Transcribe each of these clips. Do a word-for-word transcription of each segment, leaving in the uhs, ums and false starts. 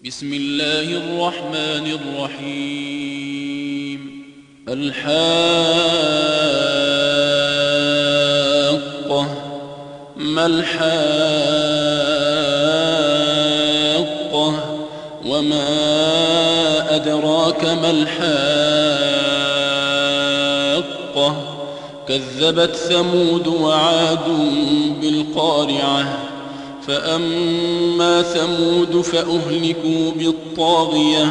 بسم الله الرحمن الرحيم. الحاقة ما الحاقة وما أدراك ما الحاقة كذبت ثمود وعاد بالقارعة فأما ثمود فأهلكوا بالطاغية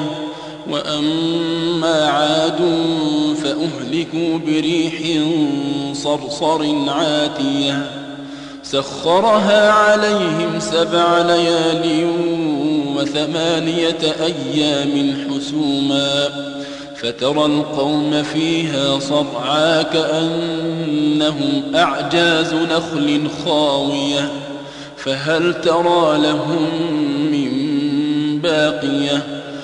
وأما عاد فأهلكوا بريح صرصر عاتية سخرها عليهم سبع ليال وثمانية أيام حسوما فترى القوم فيها صرعى كأنهم أعجاز نخل خاوية فهل ترى لهم من باقية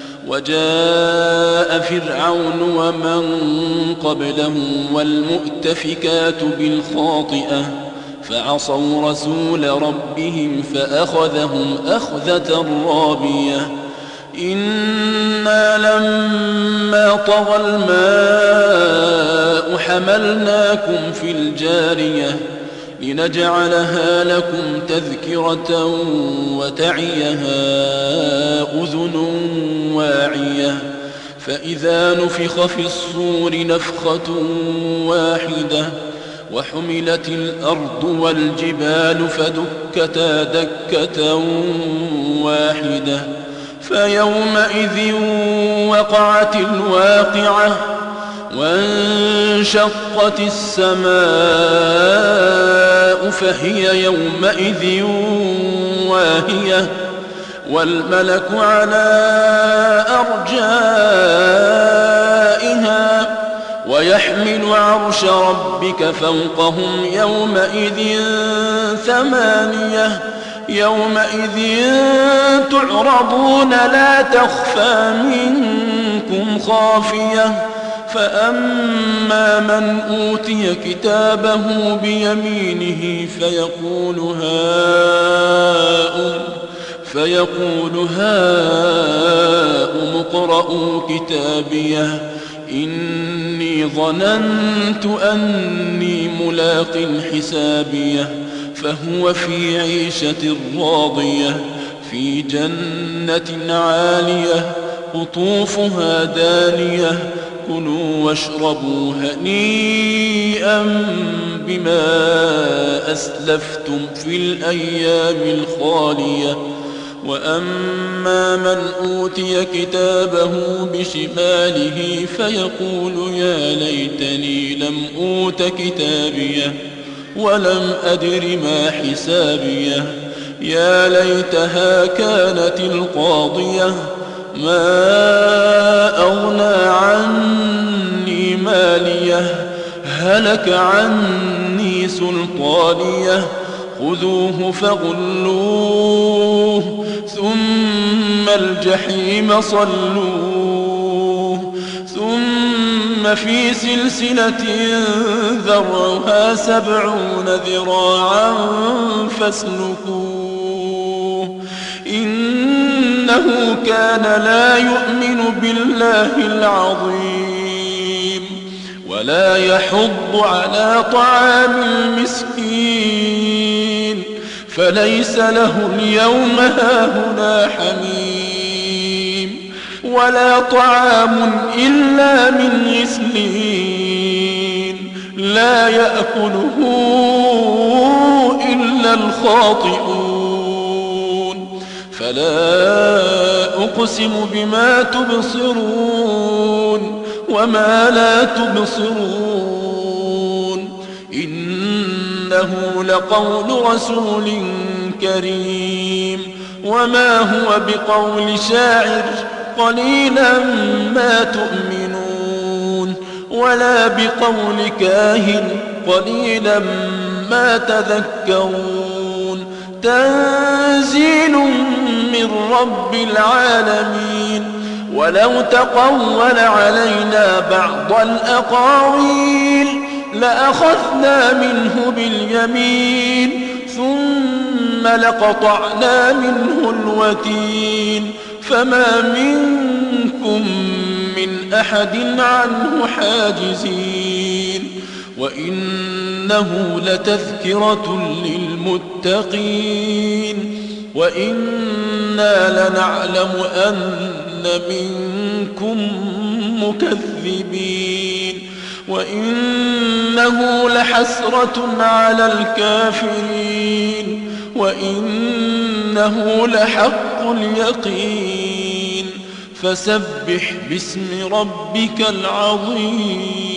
وجاء فرعون ومن قبله والمؤتفكات بالخاطئة فعصوا رسول ربهم فأخذهم أخذة رابية إنا لما طغى الماء حملناكم في الجارية لنجعلها لكم تذكرة وتعيها أذن واعية فإذا نفخ في الصور نفخة واحدة وحملت الأرض والجبال فدكتا دكة واحدة فيومئذ وقعت الواقعة وانشقت السماء فهي يومئذ واهية والملك على أرجائها ويحمل عرش ربك فوقهم يومئذ ثمانية يومئذ تعرضون لا تخفى منكم خافية فأما من أوتي كتابه بيمينه فيقول هاؤم فيقول هاؤم اقرءوا كتابيه إني ظننت أني ملاق حسابيه فهو في عيشة راضية في جنة عالية قطوفها دانية كلوا واشربوا هنيئا بما أسلفتم في الأيام الخالية وأما من أوتي كتابه بشماله فيقول يا ليتني لم أوت كتابيه ولم أدر ما حسابيه يا ليتها كانت القاضية ما أغنى عني ماليه هلك عني سلطانيه خذوه فغلوه ثم الجحيم صلوه ثم في سلسلة ذرعها سبعون ذراعا فاسلكوه إنه كان لا يؤمن بالله العظيم ولا يحض على طعام المسكين فليس له اليوم هاهنا حميم ولا طعام إلا من غسلين لا يأكله إلا الخاطئون فلا أقسم بما تبصرون وما لا تبصرون إنه لقول رسول كريم وما هو بقول شاعر قليلا ما تؤمنون ولا بقول كاهن قليلا ما تذكرون تنزيل من رب العالمين ولو تقول علينا بعض الأقاويل لأخذنا منه باليمين ثم لقطعنا منه الوتين فما منكم من أحد عنه حاجزين وإنه لتذكرة للمتقين وإنا لنعلم أن منكم مكذبين وإنه لحسرة على الكافرين وإنه لحق اليقين فسبح باسم ربك العظيم